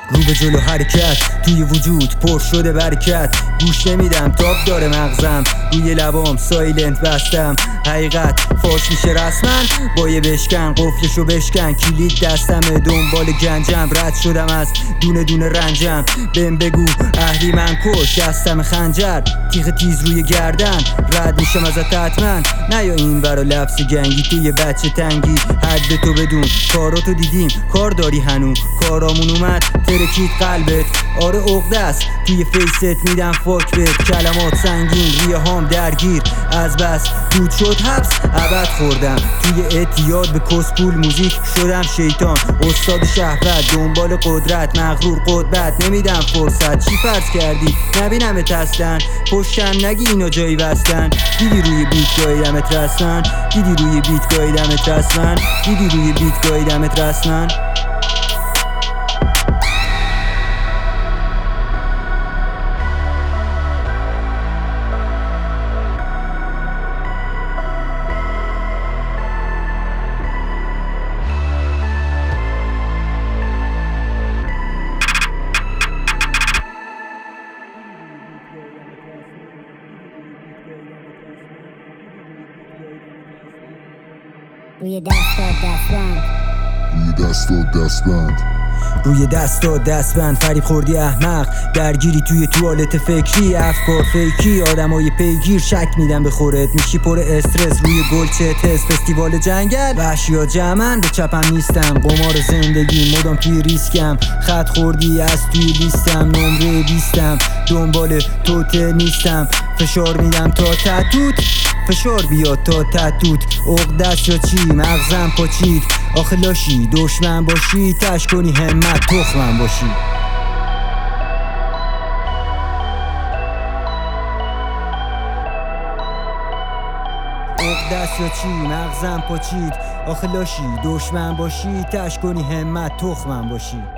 رو به جلو حرکت توی وجود پر شده برکت. گوش نمیدم تاب داره مغزم، روی لبام سایلنت بستم. حقیقت فاش میشه رسما، با یه بشکن قفلشو بشکن. کلید دستمه دنبال گنجم، رد شدم از دونه دونه رنجم. بهم بگو اهریمن کش دستم خنجر، تیغ تیز روی گردن. رد میشم ازت حتما، نیا این ورا لبس گنگی توی بچه تنگی. حد تو بدون کاراتو دیدیم، کار داری هنو کارامون اومد ترکید قلبت. آره عقده است توی فیست میدم فاک بهت. کلمات سنگین ریه هام درگیر، از بس دود شد حبس ابد خوردم. توی اعتیاد به کسپول موزیک شدم شیطان، استاد شهوت دنبال قدرت. مغرور قدرت نمیدم فرصت. چی فرض کردی نبینمت هستن پشتم، نگی اینا جایی بستن. دیدی روی بیت گایدمت رسمن، دیدی روی بیت گایدمت رسمن، دیدی روی بیت گایدمت رسمن. روی دستات دستبند روی دستات دستبند. فریب خوردی احمق، درگیری توی توالت فکری. افکار فیکی آدمای پیگیر، شک میدم به خورت. میشی پر استرس روی گلچه تست. فستیوال جنگل وحشیا جمعن، به چپم نیستم. قمار زندگی مدام توی ریسکم. خط خوردی از توی لیستم، نمره 20م. دنبال توته نیستم، فشار میدم تا تتوت. فشار بیاد تا تتوت. عقدست یا چی مغزم پاچید. آخه لاشی دشمن باشی، تش کنی همت تخمم باشی. عقدست یا چی مغزم پاچید. آخه لاشی دشمن باشی، تش کنی همت تخمم باشی.